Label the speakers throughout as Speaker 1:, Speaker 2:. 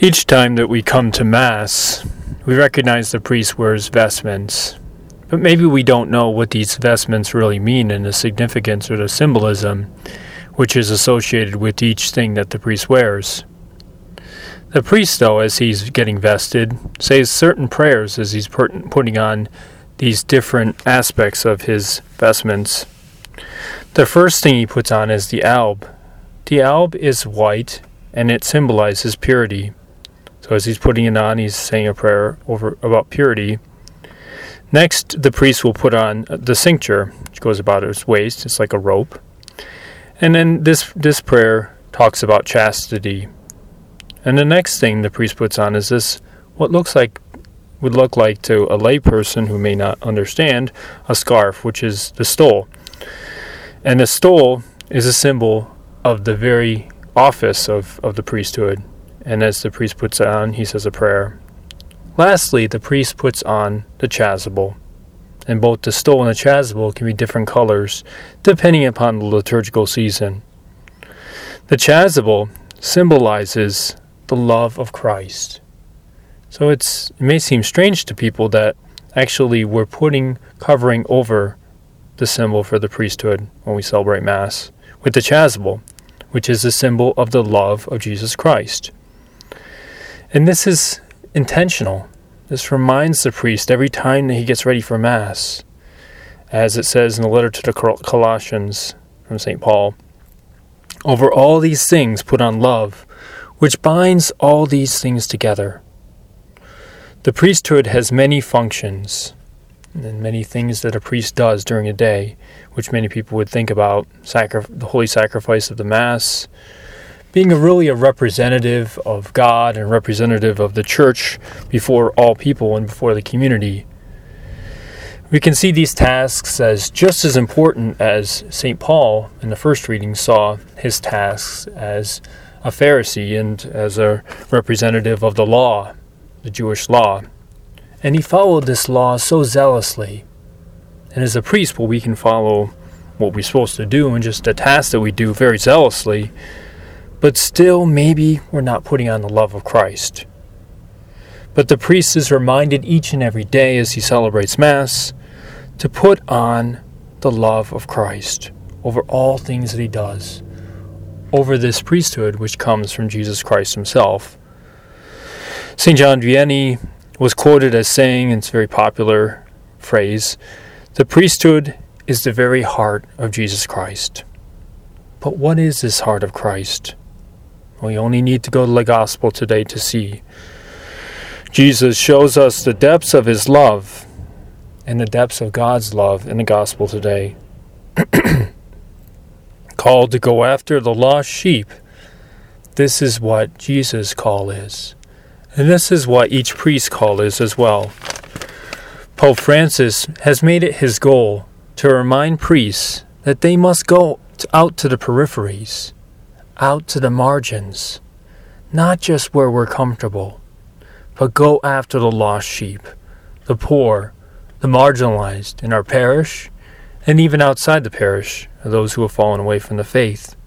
Speaker 1: Each time that we come to Mass, we recognize the priest wears vestments, but maybe we don't know what these vestments really mean and the significance or the symbolism which is associated with each thing that the priest wears. The priest, though, as he's getting vested, says certain prayers as he's putting on these different aspects of his vestments. The first thing he puts on is the alb. The alb is white, and it symbolizes purity. So as he's putting it on, he's saying a prayer about purity. Next, the priest will put on the cincture, which goes about his waist. It's like a rope. And then this prayer talks about chastity. And the next thing the priest puts on is this, what would look like to a lay person who may not understand, a scarf, which is the stole. And the stole is a symbol of the very office of the priesthood. And as the priest puts it on, he says a prayer. Lastly, the priest puts on the chasuble. And both the stole and the chasuble can be different colors, depending upon the liturgical season. The chasuble symbolizes the love of Christ. So it may seem strange to people that actually we're covering over the symbol for the priesthood when we celebrate Mass with the chasuble, which is a symbol of the love of Jesus Christ. And this is intentional. This reminds the priest every time that he gets ready for Mass, as it says in the letter to the Colossians from St. Paul, over all these things put on love, which binds all these things together. The priesthood has many functions and many things that a priest does during a day, which many people would think about, the holy sacrifice of the Mass, being really a representative of God and representative of the Church before all people and before the community. We can see these tasks as just as important as St. Paul in the first reading saw his tasks as a Pharisee and as a representative of the law, the Jewish law. And he followed this law so zealously. And as a priest, we can follow what we're supposed to do and just the tasks that we do very zealously, but still maybe we're not putting on the love of Christ. But the priest is reminded each and every day as he celebrates Mass to put on the love of Christ over all things that he does, over this priesthood which comes from Jesus Christ himself. St. John Vianney was quoted as saying, and it's a very popular phrase, the priesthood is the very heart of Jesus Christ. But what is this heart of Christ? We only need to go to the Gospel today to see. Jesus shows us the depths of his love and the depths of God's love in the Gospel today. Called to go after the lost sheep. This is what Jesus' call is. And this is what each priest's call is as well. Pope Francis has made it his goal to remind priests that they must go out to the peripheries, out to the margins, not just where we're comfortable, but go after the lost sheep, the poor, the marginalized in our parish, and even outside the parish, those who have fallen away from the faith.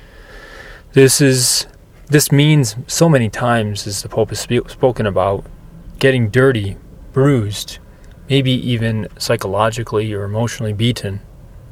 Speaker 1: This means so many times, as the Pope has spoken about, getting dirty, bruised, maybe even psychologically or emotionally beaten.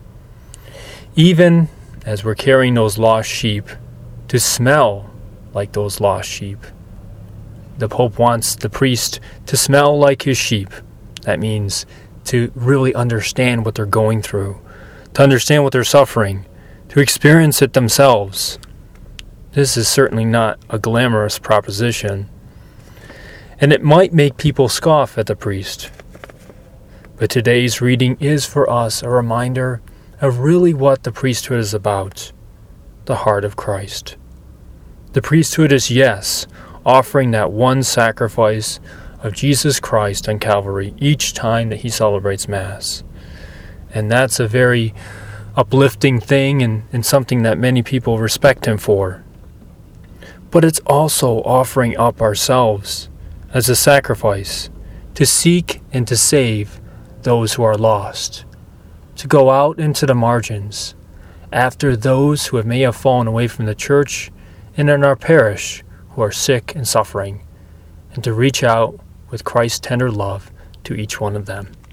Speaker 1: Even as we're carrying those lost sheep, to smell like those lost sheep. The Pope wants the priest to smell like his sheep. That means to really understand what they're going through, to understand what they're suffering, to experience it themselves. This is certainly not a glamorous proposition, and it might make people scoff at the priest. But today's reading is for us a reminder of really what the priesthood is about, the heart of Christ. The priesthood is, yes, offering that one sacrifice of Jesus Christ on Calvary each time that he celebrates Mass. And that's a very uplifting thing and something that many people respect him for. But it's also offering up ourselves as a sacrifice to seek and to save those who are lost, to go out into the margins after those who may have fallen away from the church and in our parish who are sick and suffering, and to reach out with Christ's tender love to each one of them.